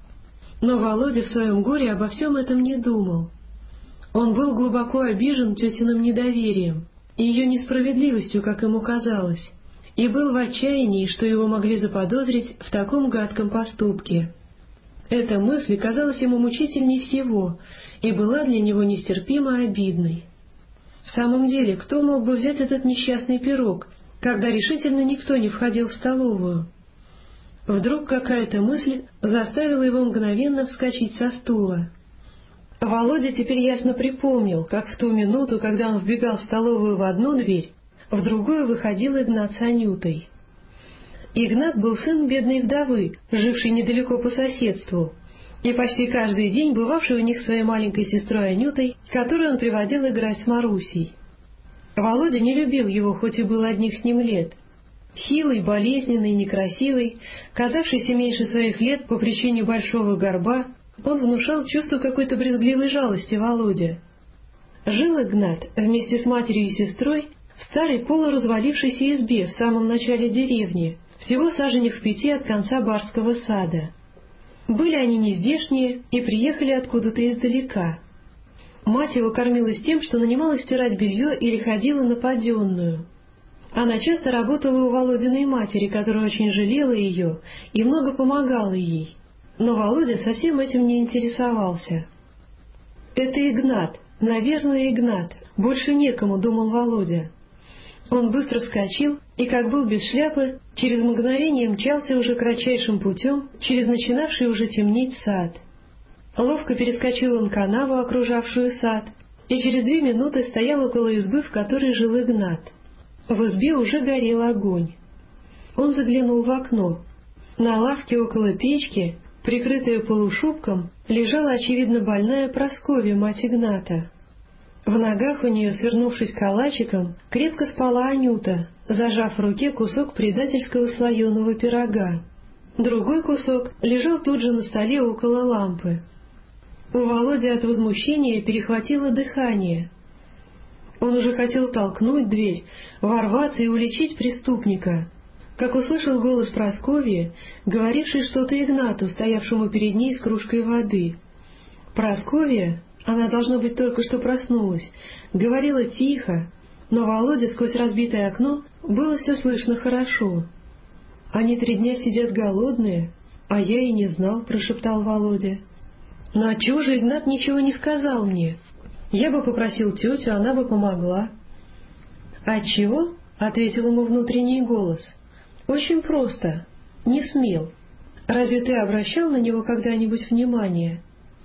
Но Володя в своем горе обо всем этом не думал. Он был глубоко обижен тетиным недоверием, ее несправедливостью, как ему казалось, и был в отчаянии, что его могли заподозрить в таком гадком поступке. Эта мысль казалась ему мучительней всего и была для него нестерпимо обидной. В самом деле, кто мог бы взять этот несчастный пирог, когда решительно никто не входил в столовую? Вдруг какая-то мысль заставила его мгновенно вскочить со стула. Володя теперь ясно припомнил, как в ту минуту, когда он вбегал в столовую в одну дверь, в другую выходил Игнат с Анютой. Игнат был сын бедной вдовы, жившей недалеко по соседству, и почти каждый день бывавший у них своей маленькой сестрой Анютой, которую он приводил играть с Марусей. Володя не любил его, хоть и был одних с ним лет. Хилый, болезненный, некрасивый, казавшийся меньше своих лет по причине большого горба, он внушал чувство какой-то брезгливой жалости Володе. Жил Игнат вместе с матерью и сестрой в старой полуразвалившейся избе в самом начале деревни, всего саженях в пяти от конца барского сада. Были они нездешние и приехали откуда-то издалека. Мать его кормилась тем, что нанимала стирать белье или ходила на поденную. Она часто работала у Володиной матери, которая очень жалела ее и много помогала ей. Но Володя совсем этим не интересовался. «Это Игнат, наверное, Игнат, больше некому», — думал Володя. Он быстро вскочил и, как был без шляпы, через мгновение мчался уже кратчайшим путем через начинавший уже темнеть сад. Ловко перескочил он канаву, окружавшую сад, и через две минуты стоял около избы, в которой жил Игнат. В избе уже горел огонь. Он заглянул в окно. На лавке около печки, прикрытая полушубком, лежала, очевидно, больная Прасковья, мать Игната. В ногах у нее, свернувшись калачиком, крепко спала Анюта, зажав в руке кусок предательского слоеного пирога. Другой кусок лежал тут же на столе около лампы. У Володи от возмущения перехватило дыхание. Он уже хотел толкнуть дверь, ворваться и уличить преступника, как услышал голос Прасковьи, говоривший что-то Игнату, стоявшему перед ней с кружкой воды. Прасковья, она, должно быть, только что проснулась, говорила тихо, но Володе сквозь разбитое окно было все слышно хорошо. «Они три дня сидят голодные, а я и не знал», — прошептал Володя. «Ну а чего же Игнат ничего не сказал мне? Я бы попросил тетю, она бы помогла». «Отчего?» — ответил ему внутренний голос. «Очень просто. Не смел. Разве ты обращал на него когда-нибудь внимание?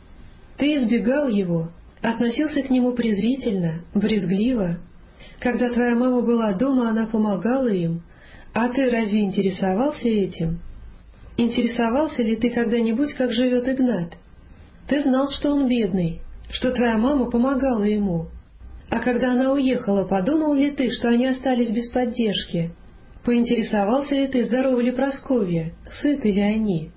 Ты избегал его, относился к нему презрительно, брезгливо. Когда твоя мама была дома, она помогала им, а ты разве интересовался этим? Интересовался ли ты когда-нибудь, как живет Игнат? Ты знал, что он бедный, что твоя мама помогала ему. А когда она уехала, подумал ли ты, что они остались без поддержки? Поинтересовался ли ты, здорова ли Прасковья, сыты ли они?»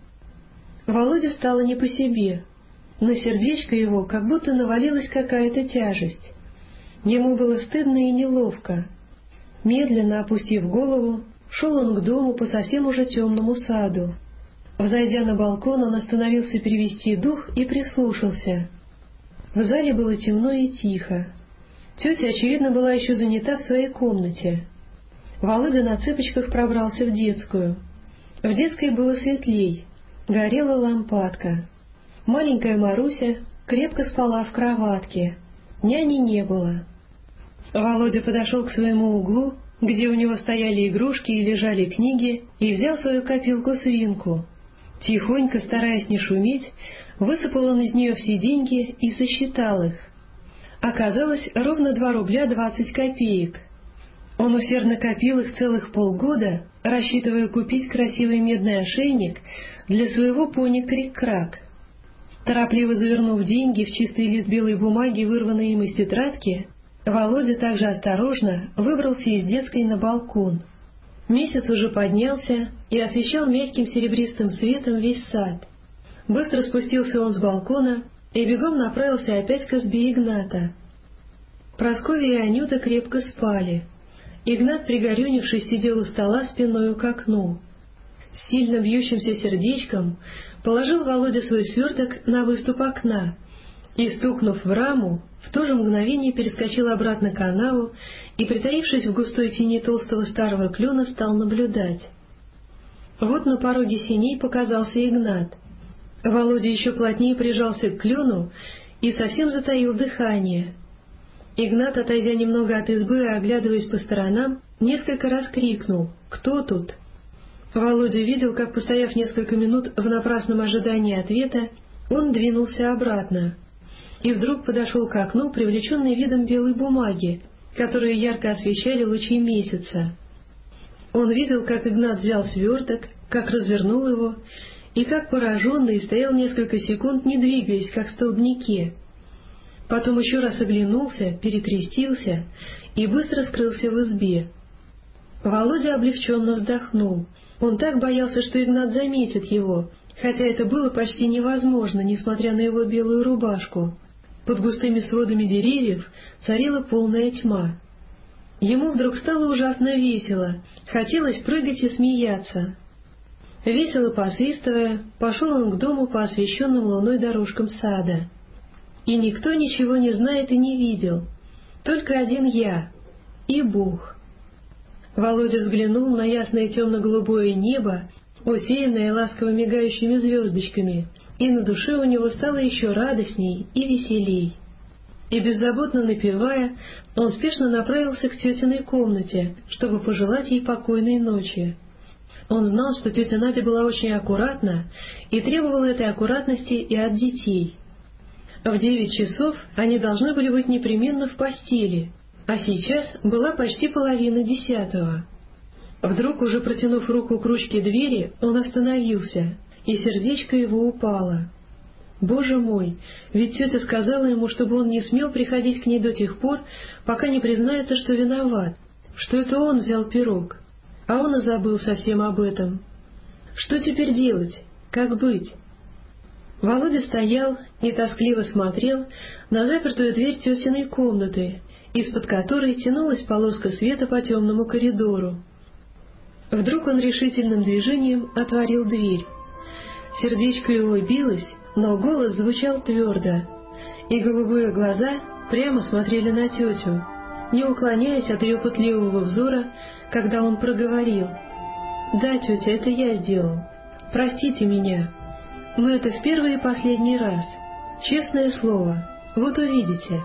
Володе стало не по себе. На сердечко его как будто навалилась какая-то тяжесть. Ему было стыдно и неловко. Медленно опустив голову, шел он к дому по совсем уже темному саду. Взойдя на балкон, он остановился перевести дух и прислушался. В зале было темно и тихо. Тетя, очевидно, была еще занята в своей комнате. Володя на цыпочках пробрался в детскую. В детской было светлей, горела лампадка. Маленькая Маруся крепко спала в кроватке. Няни не было. Володя подошел к своему углу, где у него стояли игрушки и лежали книги, и взял свою копилку-свинку. Тихонько, стараясь не шуметь, высыпал он из нее все деньги и сосчитал их. Оказалось ровно два рубля двадцать копеек. Он усердно копил их целых полгода, рассчитывая купить красивый медный ошейник для своего пони Крик-Крак. Торопливо завернув деньги в чистый лист белой бумаги, вырванной им из тетрадки, Володя также осторожно выбрался из детской на балкон. Месяц уже поднялся и освещал мягким серебристым светом весь сад. Быстро спустился он с балкона и бегом направился опять к избе Игната. Прасковья и Анюта крепко спали. Игнат, пригорюнившись, сидел у стола спиною к окну. С сильно бьющимся сердечком положил Володя свой сверток на выступ окна и, стукнув в раму, в то же мгновение перескочил обратно к канаву и, притаившись в густой тени толстого старого клена, стал наблюдать. Вот на пороге сеней показался Игнат. Володя еще плотнее прижался к клену и совсем затаил дыхание. Игнат, отойдя немного от избы и оглядываясь по сторонам, несколько раз крикнул: «Кто тут?». Володя видел, как, постояв несколько минут в напрасном ожидании ответа, он двинулся обратно и вдруг подошел к окну, привлеченный видом белой бумаги, которую ярко освещали лучи месяца. Он видел, как Игнат взял сверток, как развернул его, и как пораженный стоял несколько секунд, не двигаясь, как в столбнике. Потом еще раз оглянулся, перекрестился и быстро скрылся в избе. Володя облегченно вздохнул. Он так боялся, что Игнат заметит его, хотя это было почти невозможно, несмотря на его белую рубашку. Под густыми сводами деревьев царила полная тьма. Ему вдруг стало ужасно весело, хотелось прыгать и смеяться. Весело посвистывая, пошел он к дому по освещенным луной дорожкам сада. И никто ничего не знает и не видел, только один я и Бог. Володя взглянул на ясное темно-голубое небо, усеянное ласково мигающими звездочками, и на душе у него стало еще радостней и веселей. и, беззаботно напевая, он спешно направился к тетиной комнате, чтобы пожелать ей покойной ночи. Он знал, что тетя Надя была очень аккуратна и требовала этой аккуратности и от детей. В девять часов они должны были быть непременно в постели, а сейчас была почти половина десятого. Вдруг, уже протянув руку к ручке двери, он остановился, и сердечко его упало. Боже мой, ведь тетя сказала ему, чтобы он не смел приходить к ней до тех пор, пока не признается, что виноват, что это он взял пирог, а он и забыл совсем об этом. Что теперь делать? Как быть? Володя стоял и тоскливо смотрел на запертую дверь тетиной комнаты, из-под которой тянулась полоска света по темному коридору. Вдруг он решительным движением отворил дверь. Сердечко его билось, но голос звучал твердо, и голубые глаза прямо смотрели на тетю, не уклоняясь от ее пытливого взора, когда он проговорил: «Да, тетя, это я сделал. Простите меня. Но это в первый и последний раз. Честное слово. Вот увидите».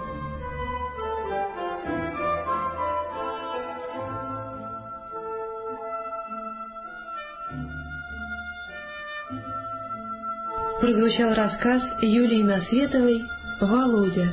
Прозвучал рассказ Юлии Насветовой «Володя».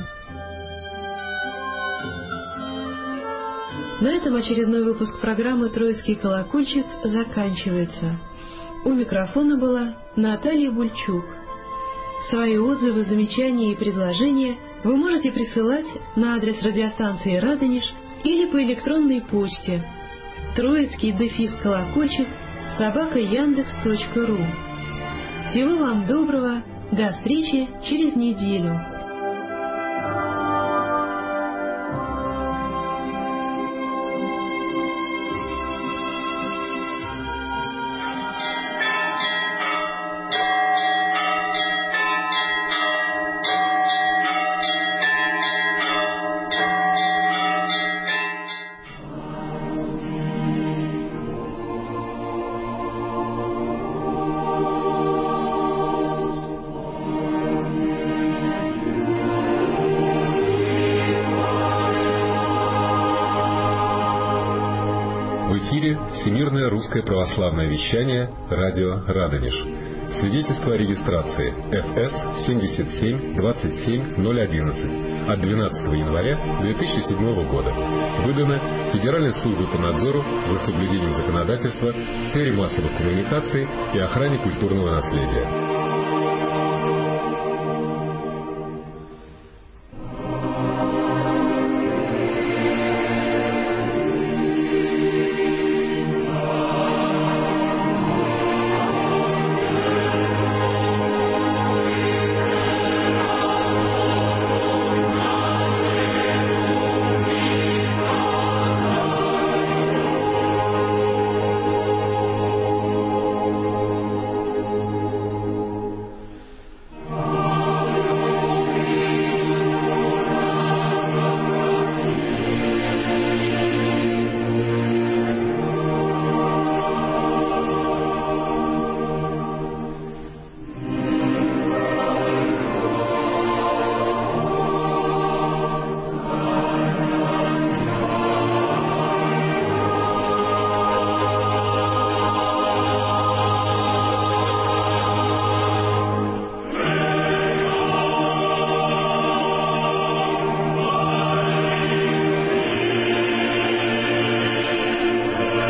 На этом очередной выпуск программы «Троицкий колокольчик» заканчивается. У микрофона была Наталья Бульчук. Свои отзывы, замечания и предложения вы можете присылать на адрес радиостанции «Радонеж» или по электронной почте троицкий дефис колокольчик собака яндекс точка ру. Всего вам доброго, до встречи через неделю. Всемирное русское православное вещание, радио Радонеж. Свидетельство о регистрации эф эс семьдесят семь двадцать семь ноль одиннадцать от двенадцатого января две тысячи седьмого года. Выдано Федеральной службой по надзору за соблюдением законодательства в сфере массовых коммуникаций и охране культурного наследия.